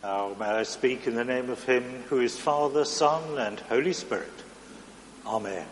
Now may I speak in the name of him who is Father, Son, and Holy Spirit. Amen.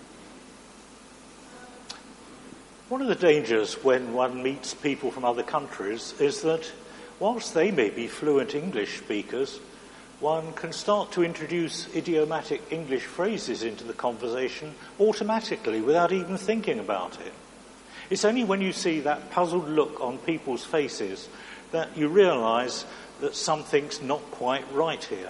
One of the dangers when one meets people from other countries is that whilst they may be fluent English speakers, one can start to introduce idiomatic English phrases into the conversation automatically without even thinking about it. It's only when you see that puzzled look on people's faces that you realise that something's not quite right here.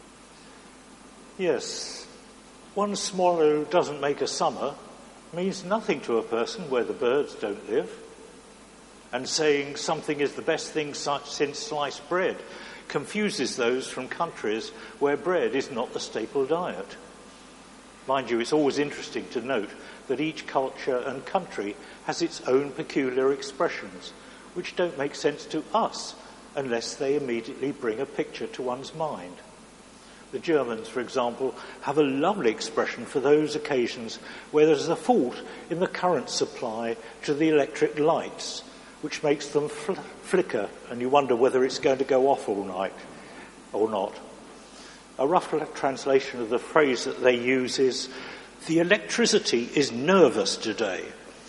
Yes, one swallow doesn't make a summer means nothing to a person where the birds don't live. And saying something is the best thing since sliced bread confuses those from countries where bread is not the staple diet. Mind you, it's always interesting to note that each culture and country has its own peculiar expressions, which don't make sense to us unless they immediately bring a picture to one's mind. The Germans, for example, have a lovely expression for those occasions where there's a fault in the current supply to the electric lights, which makes them flicker, and you wonder whether it's going to go off all night or not. A rough translation of the phrase that they use is, "The electricity is nervous today."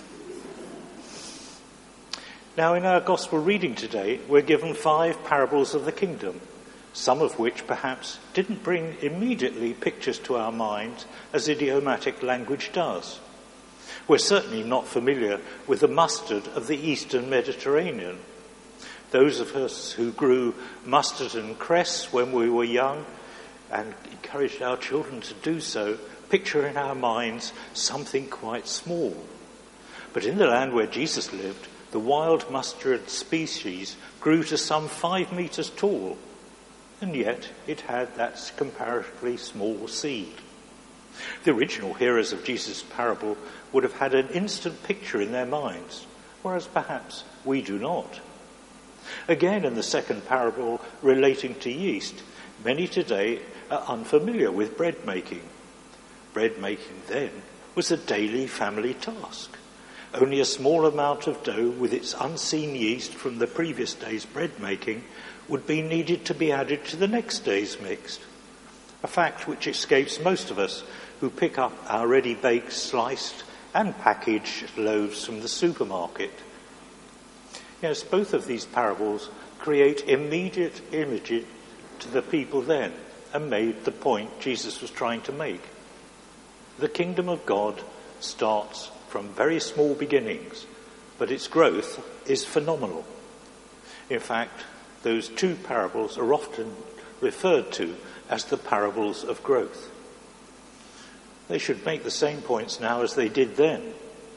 Now, in our gospel reading today, we're given 5 parables of the kingdom, some of which perhaps didn't bring immediately pictures to our minds as idiomatic language does. We're certainly not familiar with the mustard of the Eastern Mediterranean. Those of us who grew mustard and cress when we were young and encouraged our children to do so, picture in our minds something quite small. But in the land where Jesus lived, the wild mustard species grew to some 5 meters tall, and yet it had that comparatively small seed. The original hearers of Jesus' parable would have had an instant picture in their minds, whereas perhaps we do not. Again, in the second parable relating to yeast, many today are unfamiliar with bread making. Bread making then was a daily family task. Only a small amount of dough with its unseen yeast from the previous day's bread making would be needed to be added to the next day's mix. A fact which escapes most of us who pick up our ready-baked, sliced and packaged loaves from the supermarket. Yes, both of these parables create immediate images to the people then and made the point Jesus was trying to make. The kingdom of God starts from very small beginnings, but its growth is phenomenal. In fact, those 2 parables are often referred to as the parables of growth. They should make the same points now as they did then.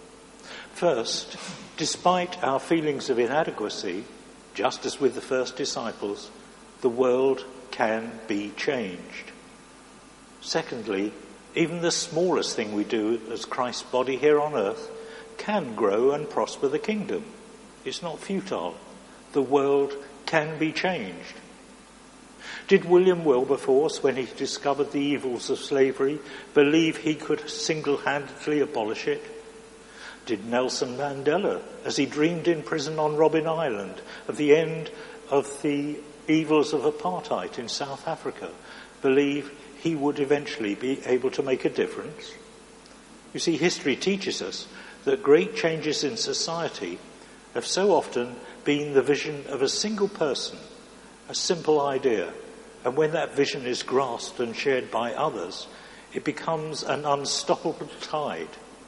First, despite our feelings of inadequacy, just as with the first disciples, the world can be changed. Secondly, even the smallest thing we do as Christ's body here on earth can grow and prosper the kingdom. It's not futile. The world can be changed. Did William Wilberforce, when he discovered the evils of slavery, believe he could single-handedly abolish it? Did Nelson Mandela, as he dreamed in prison on Robben Island of the end of the evils of apartheid in South Africa, believe he would eventually be able to make a difference? You see, history teaches us that great changes in society have so often been the vision of a single person, a simple idea, and when that vision is grasped and shared by others, it becomes an unstoppable tide.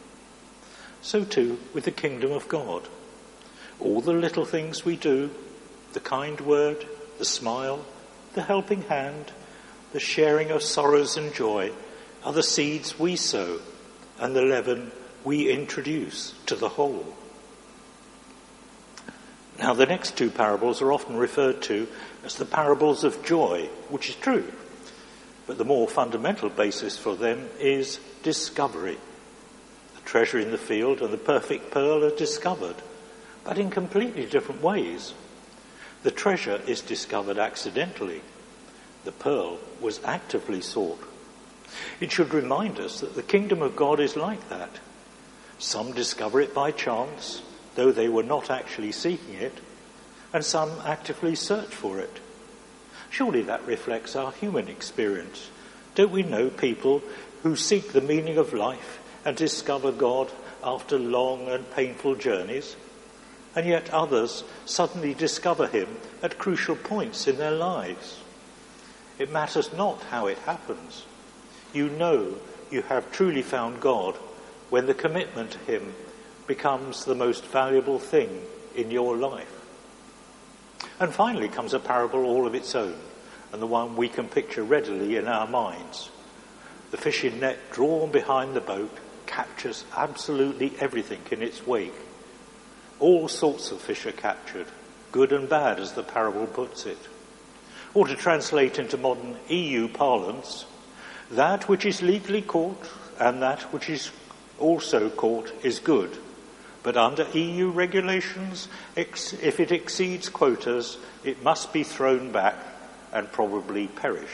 So too with the kingdom of God. All the little things we do, the kind word, the smile, the helping hand, the sharing of sorrows and joy, are the seeds we sow and the leaven we introduce to the whole. Now, the next 2 parables are often referred to as the parables of joy, which is true, but the more fundamental basis for them is discovery. The treasure in the field and the perfect pearl are discovered, but in completely different ways. The treasure is discovered accidentally. The pearl was actively sought. It should remind us that the kingdom of God is like that. Some discover it by chance, though they were not actually seeking it, and some actively search for it. Surely that reflects our human experience. Don't we know people who seek the meaning of life and discover God after long and painful journeys? And yet others suddenly discover him at crucial points in their lives. It matters not how it happens. You know you have truly found God when the commitment to him becomes the most valuable thing in your life. And finally comes a parable all of its own, and the one we can picture readily in our minds. The fishing net drawn behind the boat captures absolutely everything in its wake. All sorts of fish are captured, good and bad, as the parable puts it. Or to translate into modern EU parlance, that which is legally caught and that which is also caught is good. But under EU regulations, if it exceeds quotas, it must be thrown back and probably perish.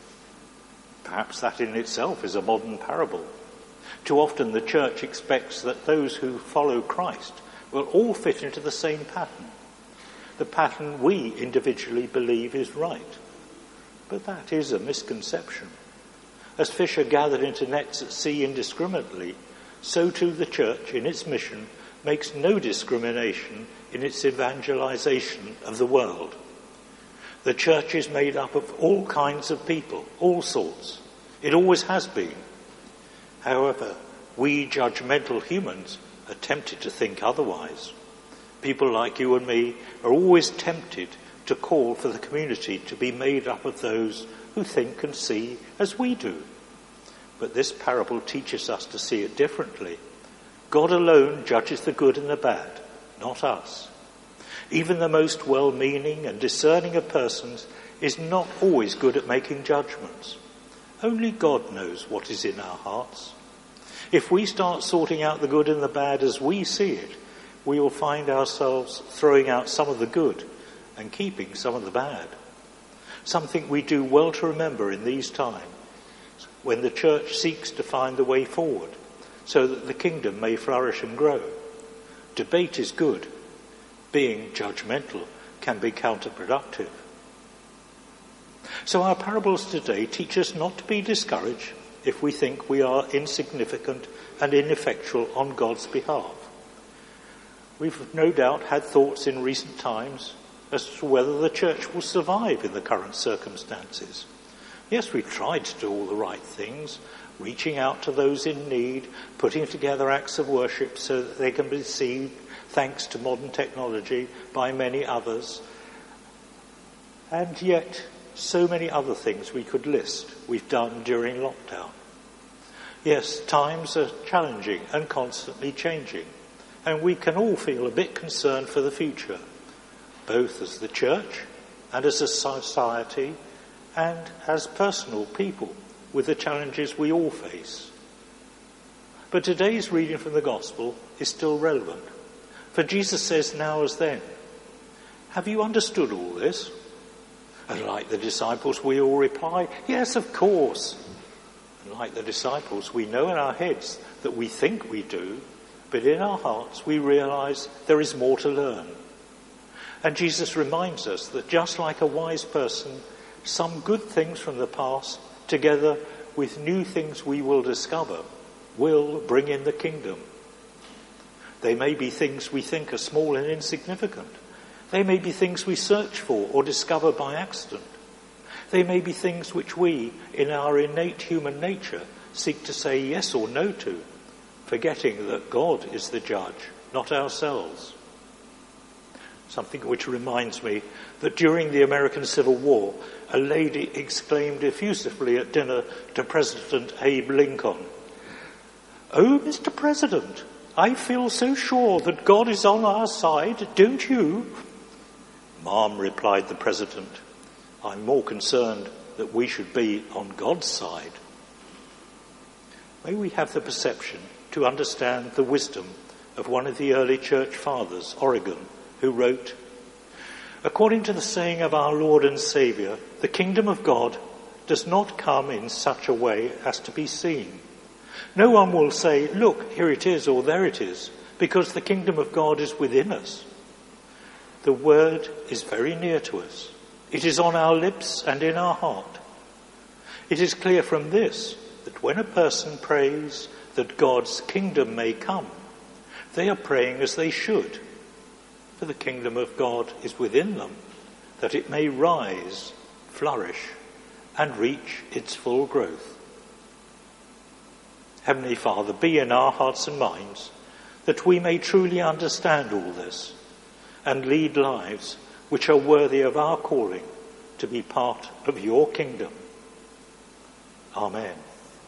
Perhaps that in itself is a modern parable. Too often the church expects that those who follow Christ will all fit into the same pattern, the pattern we individually believe is right. But that is a misconception. As fish are gathered into nets at sea indiscriminately, so too the church in its mission makes no discrimination in its evangelization of the world. The church is made up of all kinds of people, all sorts. It always has been. However, we judgmental humans are tempted to think otherwise. People like you and me are always tempted to call for the community to be made up of those who think and see as we do. But this parable teaches us to see it differently. God alone judges the good and the bad, not us. Even the most well-meaning and discerning of persons is not always good at making judgments. Only God knows what is in our hearts. If we start sorting out the good and the bad as we see it, we will find ourselves throwing out some of the good and keeping some of the bad. Something we do well to remember in these times when the church seeks to find the way forward so that the kingdom may flourish and grow. Debate is good. Being judgmental can be counterproductive. So our parables today teach us not to be discouraged if we think we are insignificant and ineffectual on God's behalf. We've no doubt had thoughts in recent times as to whether the church will survive in the current circumstances. Yes, we've tried to do all the right things, reaching out to those in need, putting together acts of worship so that they can be received, thanks to modern technology, by many others. And yet, so many other things we could list we've done during lockdown. Yes, times are challenging and constantly changing, and we can all feel a bit concerned for the future, both as the church and as a society and as personal people with the challenges we all face. But today's reading from the Gospel is still relevant, for Jesus says now as then, "Have you understood all this?" And like the disciples, we all reply, "Yes, of course." And like the disciples, we know in our heads that we think we do, but in our hearts we realize there is more to learn. And Jesus reminds us that just like a wise person, some good things from the past, together with new things we will discover, will bring in the kingdom. They may be things we think are small and insignificant. They may be things we search for or discover by accident. They may be things which we, in our innate human nature, seek to say yes or no to, forgetting that God is the judge, not ourselves. Something which reminds me that during the American Civil War, a lady exclaimed effusively at dinner to President Abe Lincoln, "Oh, Mr. President, I feel so sure that God is on our side, don't you?" "Ma'am," replied the President, "I'm more concerned that we should be on God's side." May we have the perception to understand the wisdom of one of the early church fathers, Origen, who wrote, "According to the saying of our Lord and Saviour, the kingdom of God does not come in such a way as to be seen. No one will say, 'Look, here it is,' or 'there it is,' because the kingdom of God is within us. The word is very near to us. It is on our lips and in our heart. It is clear from this that when a person prays that God's kingdom may come, they are praying as they should, for the kingdom of God is within them, that it may rise, flourish, and reach its full growth. Heavenly Father, be in our hearts and minds that we may truly understand all this and lead lives which are worthy of our calling to be part of your kingdom. Amen.